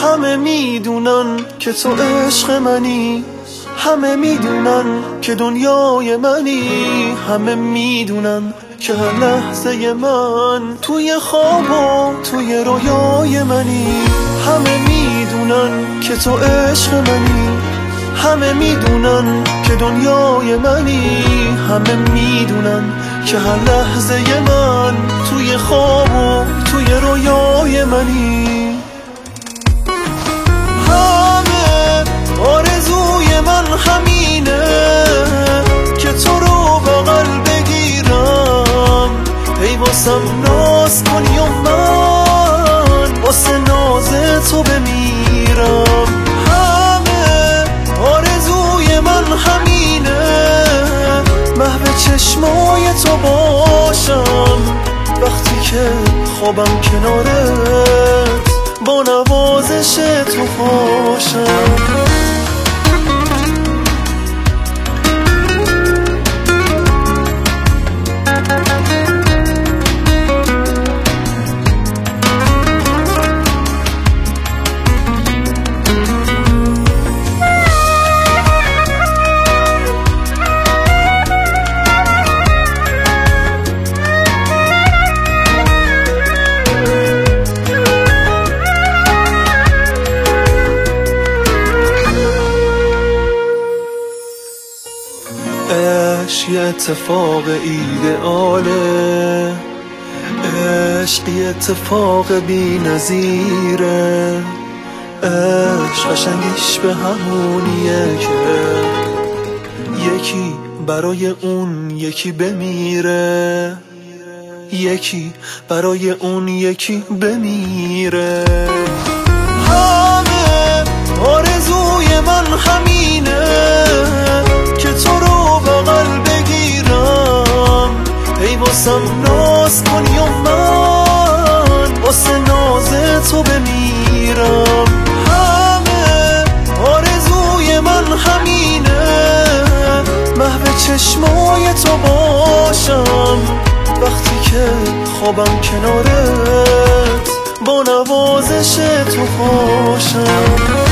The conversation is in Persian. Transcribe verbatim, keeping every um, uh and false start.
همه میدونن که تو عشق منی، همه میدونن که دنیای منی، همه میدونن که هر لحظه من توی خواب و توی رویای منی. همه میدونن که تو عشق منی، همه میدونن که دنیای منی، همه میدونن که هر لحظه من توی خواب و توی رویای منی. همه آرزوی من همینه که تو رو بغل بگیرم، ای واسم ناز کنی و من واسه ناز تو بمیرم. همه آرزوی من همینه محو چشمای تو باشم، وقتی که خوابم کنارت با نوازش تو خوشم. عشق یه اتفاق ایدئاله، عشق یه اتفاق بی نظیره، عشق قشنگیش به همونیه که یکی برای اون یکی بمیره، یکی برای اون یکی بمیره. همه آرزوی من همینه که تو رو بغل بگیرم، ای واسم ناز کنی و من واسه ناز تو بمیرم. همه آرزوی من همینه محو چشمای تو باشم، وقتی که خوابم کنارت با نوازش تو خوشم.